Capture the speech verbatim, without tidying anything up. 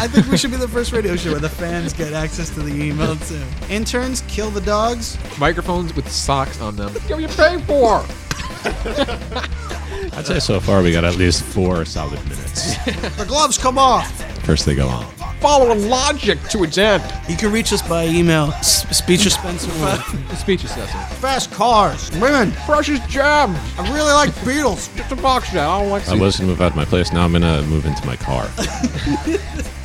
I think we should be the first radio show where the fans get access to the email too. Interns, kill the dogs. Microphones with socks on them. What do you pay for? I'd say so far we got at least four solid minutes. The gloves come off. First they go on. Follow logic to its end. You can reach us by email. S- Speech or Spencer. Speech assessor. Fast cars. Women. Precious gems. I really like Beatles. Just a box now. I don't like I was going to move out of my place. Now I'm going to move into my car.